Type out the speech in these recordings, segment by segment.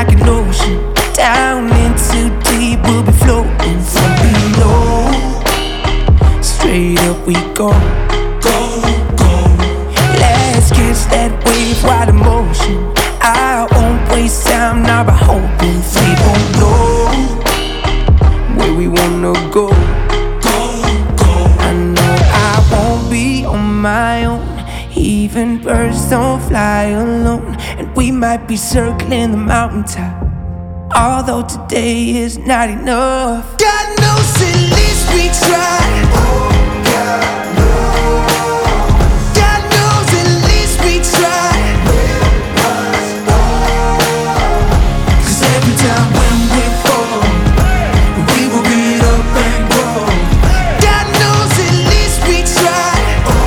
like an ocean. Down into deep, we'll be floating from below. Straight up we go, go, go. Let's catch that wave, wild emotion. I won't waste time now by hoping we won't know where we wanna go, go, go. I know I won't be on my own. Even birds don't fly alone, and we might be circling the mountaintop, although today is not enough. God knows at least we tried. God knows at least we tried. 'Cause every time when we fall, we will get up and go. God knows at least we tried.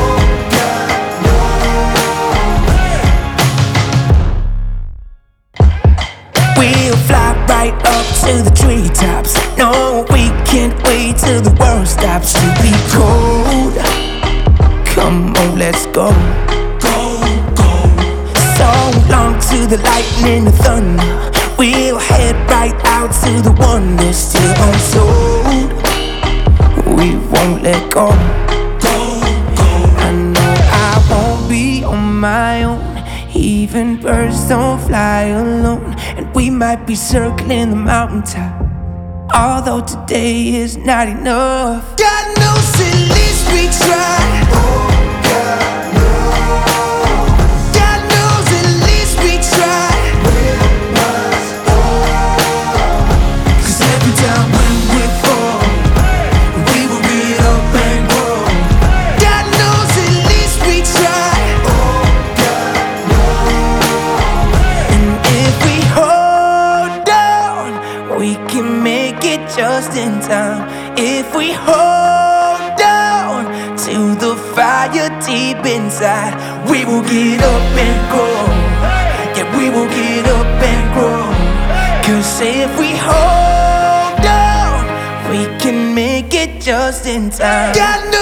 We'll fly right up to the treetops. No, we can't wait till the world stops to be cold. Come on, let's go, go, go. So long to the lightning and thunder. We'll head right out to the wonder still untold. We won't let go, go, go. I know I won't be on my own. Even birds don't fly alone, and we might be circling the mountaintop, although today is not enough. God knows at least we tried. God knows at least we tried. 'Cause every time when we fall, we will get up and go. God knows at least we tried. And if we hold on, we can make it just in time. If we hold on to the fire deep inside, we will get up and grow. Yeah, we will get up and grow. 'Cause if we hold on, we can make it just in time. God